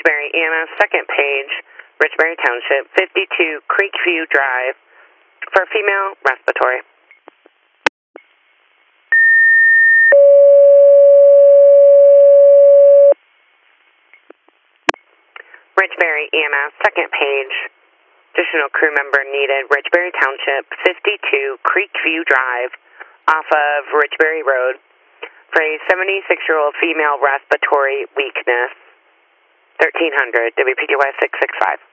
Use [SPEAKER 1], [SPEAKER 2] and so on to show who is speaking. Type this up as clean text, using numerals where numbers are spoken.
[SPEAKER 1] Richbury, Anna, second page, Richbury Township, 52 Creekview Drive, for female respiratory. Richbury, Anna, second page, additional crew member needed, Richbury Township, 52 Creekview Drive, off of Richbury Road, for a 76-year-old female respiratory weakness, 1300, WPTY 665.